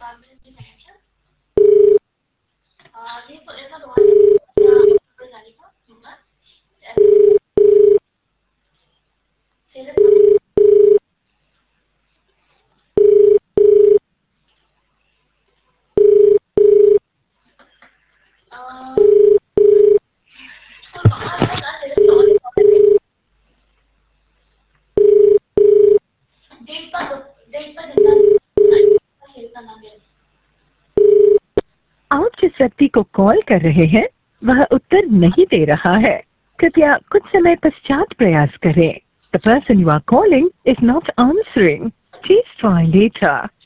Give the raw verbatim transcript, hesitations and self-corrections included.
आप जिस व्यक्ति को कॉल कर रहे हैं वह उत्तर नहीं दे रहा है। कृपया कुछ समय पश्चात प्रयास करें। The person you are calling is not answering. Please try later.